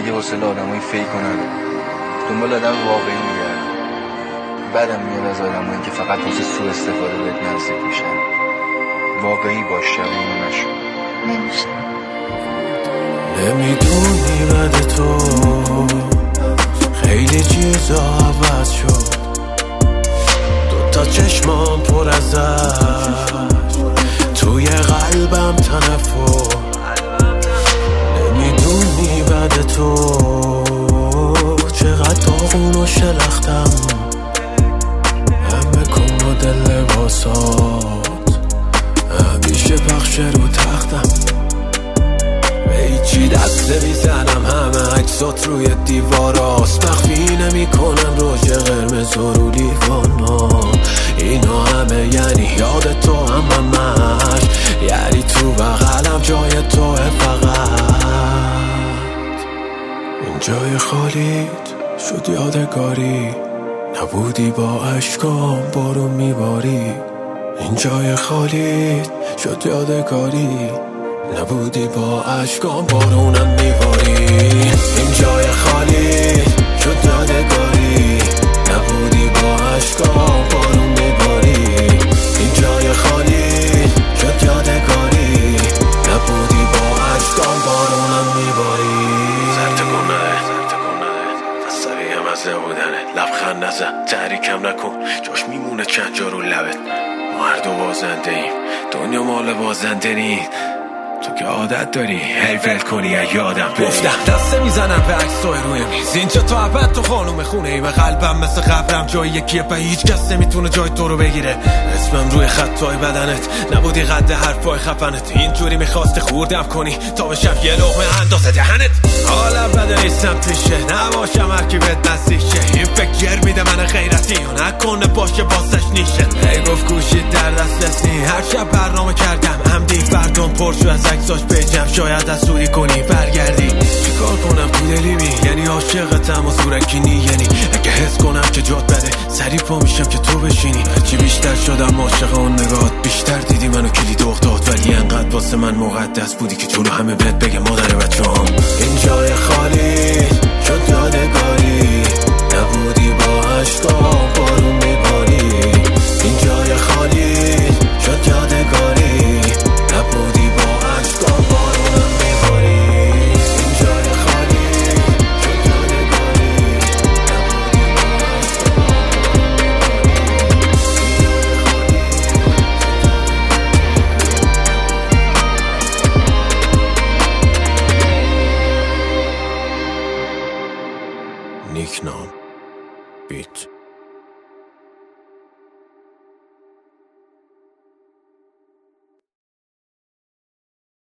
دیگه حوصله آدمای فیک رو ندارم. دنبال آدم واقعی میگردم. بعدم میاد از آدمایی که فقط واسه سوء استفاده بهت نزدیک میشن. واقعی باش، شبیه نشو. نمیشه. نمیدونی بعد تو خیلی چیزا عوض شد. دوتا چشمام پر از اشک، توی قلبم تنفر. نمیدونی بعد تو چقدر داغون و شلختم. همه کن و دل لباسات همیشه پخش رو تختم. هیچی دست میزنم، همه عکسات روی دیواراست. مخفی نمی کنم روژ قرمز و رو لیوانا. اینا همه یعنی یاد تو، همش یعنی تو بغلم جای توه. فقط این جای خالیت شد یادگاری، نبودی با اشکام بارون میباری. این جای خالیت شد یادگاری، نبودی با اشکام بارونم میباری. این جای خالی شد یادگاری، نبودی با اشکام بارون میباری. این جای خالی شد یادگاری، نبودی با اشکام بارونم میباری. زرتکون نده دستوی هم از نبودنه. لبخند نزن، تحریکم نکن، جاش میمونه چند جا رو لبت. ما هر دو بازنده ایم، دنیا مال بازنده نیست. تو که عادت داری هیفل کنی یادم گفتم. دسته میزنم به عکسای روی میز، اینجا تو ابد تو خانوم خونه ای. به قلبم مثل قبرم جای یکیه و هیچ کس نمیتونه جای تو رو بگیره. اسمم روی خطای بدنت، نبودی قد حرفای خفنت. اینجوری میخواستی خوردم کنی تا بشم یه لقمه اندازه دهنت. حالا بده نیستم پیشه، نباشم هرکی بهت نزدیشه. این فکر گر میده من غیرتی و نکنه باشه باسش نیشه. هی گفت گوشید در دست نی، هر شب برنامه کردم عمدی فردان پرشو از عکساش بجم. شاید از سوری کنی برگردی، چیکار کنم تو دلی بی؟ یعنی عاشقتم و زورکی یعنی اگه حس کنم که جات بده سری پا میشم که تو بشینی. هرچی بیشتر شدم عاشق اون نگات، بیشتر دیدی منو کلید افتاد. ولی انقدر واسه من مقدس بودی که جلو همه بهت بگم مادر بچه‌ام. این جای خالی شد یادگاری، نبودی با اشکام بارون میباری. این جای خالی شد یادگاری، نبودی با اشکام بارونم میباری. این جای خالی شد یادگاری، نبودی با اشکام نیکنام بیت.